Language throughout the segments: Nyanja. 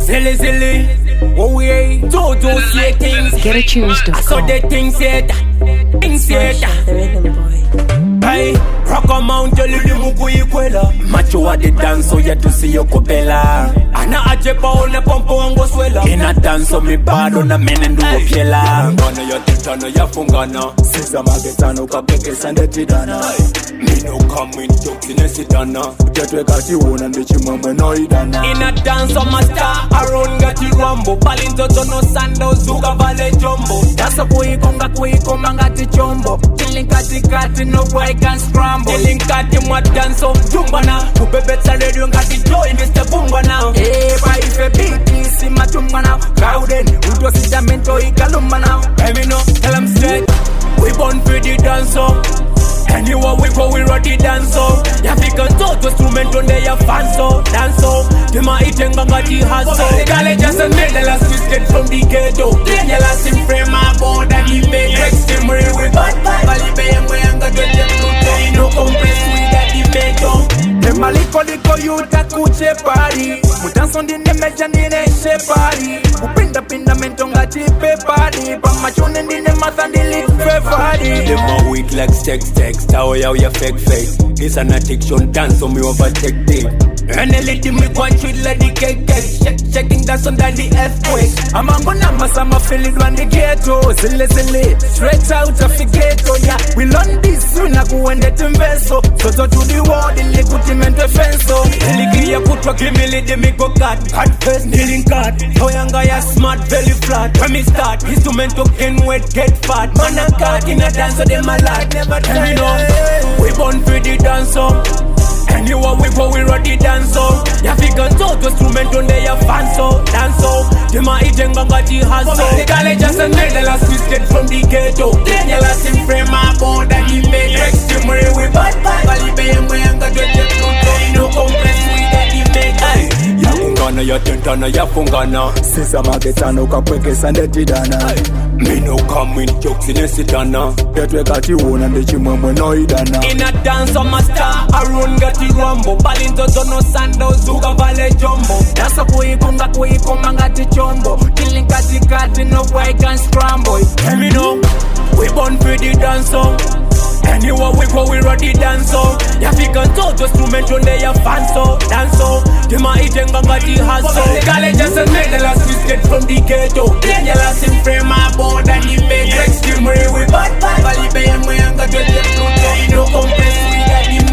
Silly, silly. Oh, we don't say things. GetAtunes.com. So the things say that. Things say that. The rhythm boy. Hey, rock a mount, you little mugu ikwela. Macho wa the dance, so ya to see your kopela. Ana ajepa on a pompo wango swela. In a dance, so me bad on a men and do a killer. Gonna ya titano ya fungana. Sisa magetano kapeke sande tidana. Me no come in jokes in a sidana. Utetwe kati wona ndichi mama no idana. In a dance, I'm a star. Around gati rambo. Balinto tono sando zuga vale jumbo. That's a kui konga ngati chombo. Killing kati no boy can scramble. Killing kati mwa danso tumbana. Kubebeta radio ngati joy Mr. Bumbana. Hey, pa ife biti si matumbana. Crowded, udo si jamento ikalumbana. Let me know, tell them straight. We born for the danso. Anywhere we go, we run the danso. Ya fika toto instrument on there, ya fanso, danso. Dima eating bangati haso. Gale just a middle as twisted from the ghetto. Ya last in frame my board and he make extreme real with bad. Balibe yamwe yanga doje pluto. No compress we got the meto. Maliko liko yuta kuche party. Mutanso ndine meja ndine she party. Upinda mento ngati pe party. Pamachone ndine mathandili fe party. Dema weak like sex. How ya fake. This an addiction dance so me overtake it. And a lady me one treat like the cake. Checking that's under the earthquake. I'm gonna mass I'm a feeling when the ghetto. Silly. Straight out of the ghetto, yeah. We learn this soon I go and get investo. So to the world in the good men defense. So Ligi ya kutwa kimili me go cut first kneeling cut. So yanga ya smart belly flat. When me start instrument to gain weight get fat. Man a cut in a dance so them a lot. Never tell me no. We born for the dancer. Anywhere we go, we run the dancer. Ya fika toto instrument on there, ya fanso, danso. Dima eating bangati haso. Gale just a middle as twisted from the ghetto. Ya last in frame my board and he make extreme real with bad. Balibe yamwe yanga doje pluto. No compress we got the meto. Ya fungana, ya tentana, ya fungana. Sisa magetano kapweke sande tidana. Me no come in jokes in a sidana. Getwe kati wona ndichi mwemwe no idana. In a dance I'm a star, around gati rambo. Balinto tono sando zuga vale jumbo. That's a kui konga ngati chombo. Killing kati no boy can scramble. Let me know, we born for the dancer. Anywhere we go, we run the danso. Ya fika toto instrument on there, ya fanso, danso. Dima eating bangati haso. Gale just a middle as twisted from the ghetto. Ya last in frame my board and he make extreme real with bad. Balibe yamwe yanga doje pluto. No compress we got the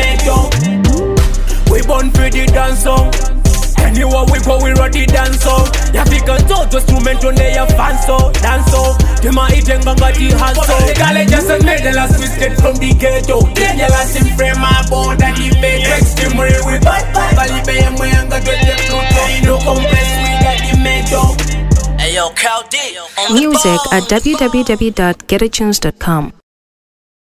meto. We born for the danso. Anywhere we go, we run the danso. Ya fika toto instrument on there, ya fanso, danso. Dima eating bangati haso. Gale just a middle as twisted from the ghetto. Ya last in frame my board and he make extreme real with bad. Balibe yamwe yanga doje pluto. No compress we got the meto. Hey yo, Cal D. Music at www.getatunes.com.